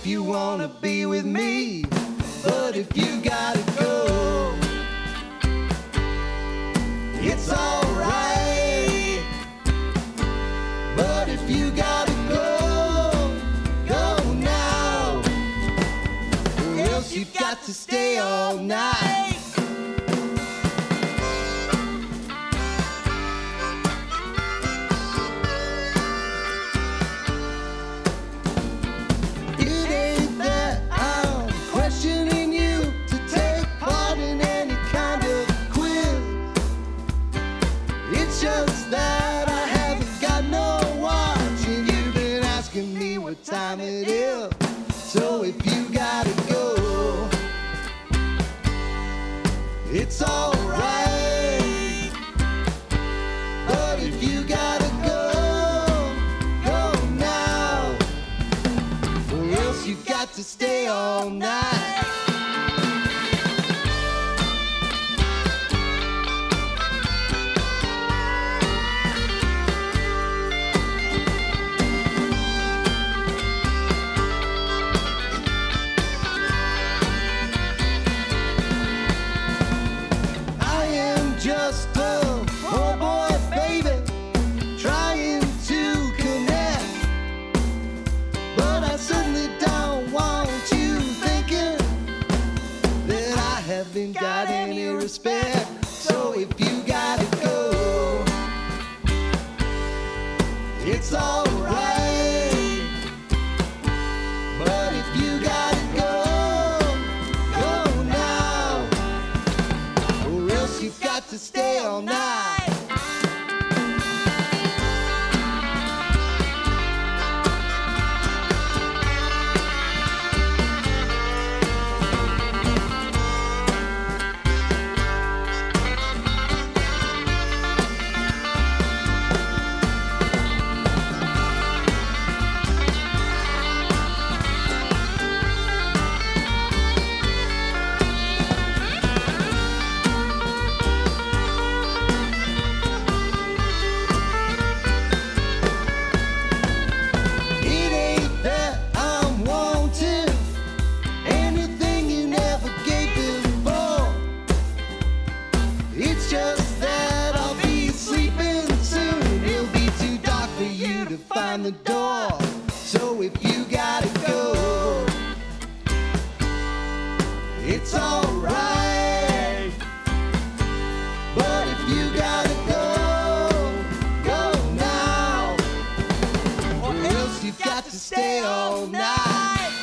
if you wanna be with me. But if you gotta go, it's alright. But if you gotta go, go now, or else you've got to stay all night. It ain't that I'm questioning you to take part in any kind of quiz. It's just that I haven't got no watch, and you've been asking me what time it is. So if you gotta go, it's alright. But if you gotta go, go now, or else you've got to stay all night. I am just a poor boy, baby, trying to connect. But I certainly don't want you thinking that I haven't got any respect. So if you gotta go, it's alright. But if you gotta go, go now, or else you've got to stay all night. It ain't that I'm wanting anything you never gave before. It's just that I'll be sleeping soon. It'll be too dark for you to find the door. So if you gotta go, it's alright. But if you gotta go, go now, or else you've got to stay all night.